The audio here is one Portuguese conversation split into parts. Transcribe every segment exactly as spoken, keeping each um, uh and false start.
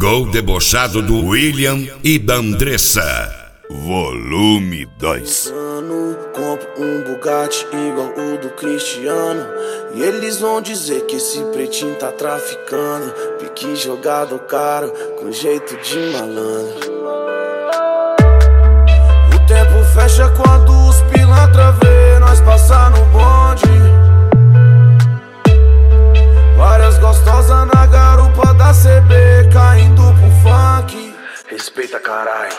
Show debochado do William e da Andressa. Volume dois. Compro um Bugatti igual o do Cristiano, e eles vão dizer que esse pretinho tá traficando. Pique jogado caro, com jeito de malandro. O tempo fecha quando os pilantra vê nós passar no bonde. Várias gostosas na garupa da C B, caindo pro funk. Respeita, carai.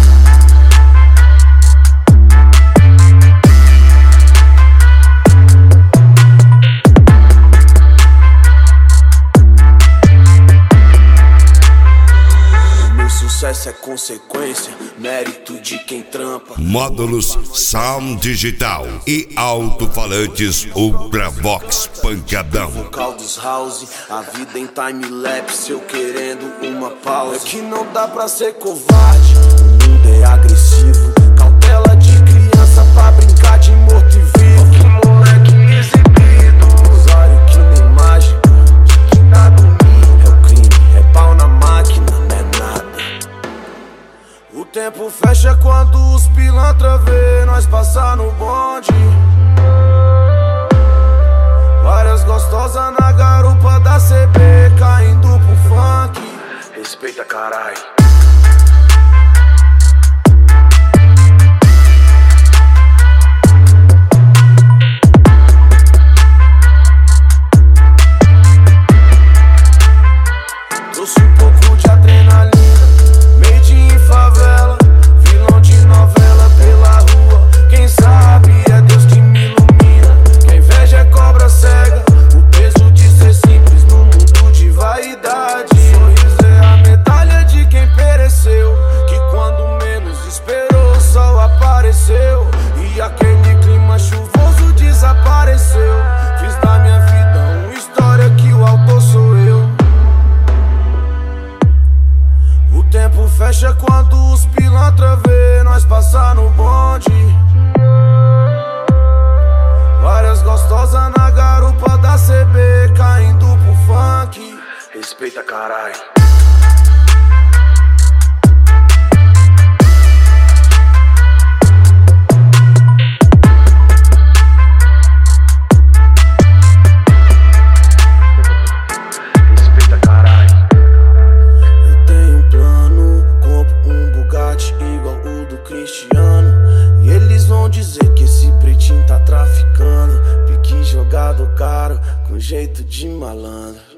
Sucesso é consequência, mérito de quem trampa. Módulos Sound Digital e alto-falantes Ultravox Pancadão. Vocal dos house, a vida em time-lapse, eu querendo uma pausa. É que não dá pra ser covarde, o mundo é agressivo. Cautela de criança pra brincar de morto e vivo. Que moleque exibido, rosário que nem mágica, de quem tá dormindo. É o crime, é pau na máquina, não é nada. O tempo fecha quando os pilantra vê nós passar no bonde. Várias gostosas na garupa da C B, caindo pro funk. Respeita, carai. Trouxe um pouco de adrenalina, favela, vilão de novela pela rua. Quem sabe é Deus que me ilumina. Quem inveja é cobra cega, o peso de ser simples no mundo de vaidade. Sorriso é a medalha de quem pereceu, que quando menos esperou o sol apareceu, e aquele clima chuvoso desapareceu. Fiz da minha vida uma história que o autor sou eu. O tempo fecha quando os pilantra vê nós passar no bonde. Várias gostosas na garupa da C B, caindo pro funk. Respeita, carai. E eles vão dizer que esse pretinho tá traficando. Pique jogado caro, com jeito de malandro.